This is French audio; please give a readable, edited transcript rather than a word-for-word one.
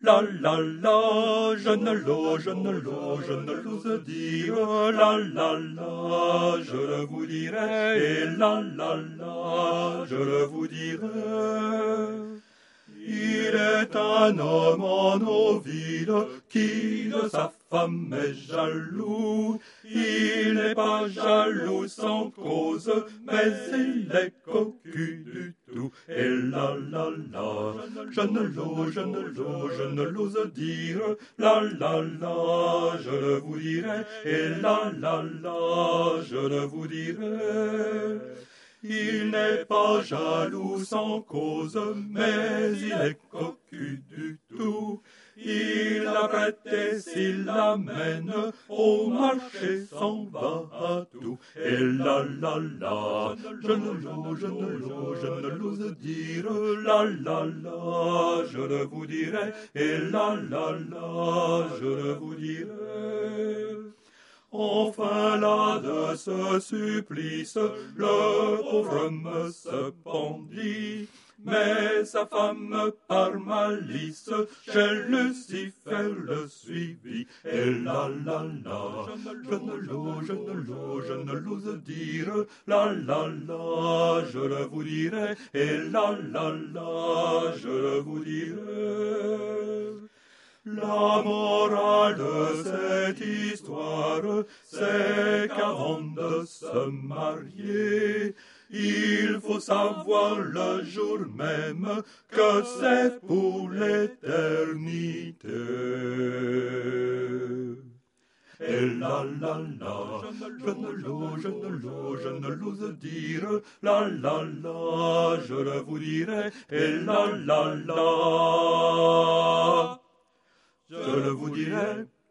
La la la, je ne l'ose dire. La la la, je le vous dirai. Et la la la, je le vous dirai. Il est un homme en nos villes qui de sa femme est jaloux. Il n'est pas jaloux sans cause, mais il est cocu du tout. Et la la la, je ne l'ose dire. La la la, je le vous dirai. Et la la la, je le vous dirai. Il n'est pas jaloux sans cause, mais il est cocu du tout. Il apprête et s'il l'amène au marché s'en va à tout. Et la la la, je ne l'ose dire. La la la, je le vous dirai. Et la la la, je le vous dirai. Enfin là de ce supplice, le pauvre homme se pendit, mais sa femme par malice chez Lucifer le suivit. Et la la la, je ne l'ose dire. La la la, je le vous dirai. Et la la la, je le vous dirai. La morale de cette histoire, c'est qu'avant de se marier, il faut savoir le jour même que c'est pour l'éternité. Et la la la, je ne l'ose dire. La la la, je le vous dirai. Et la la la, je le vous dirai.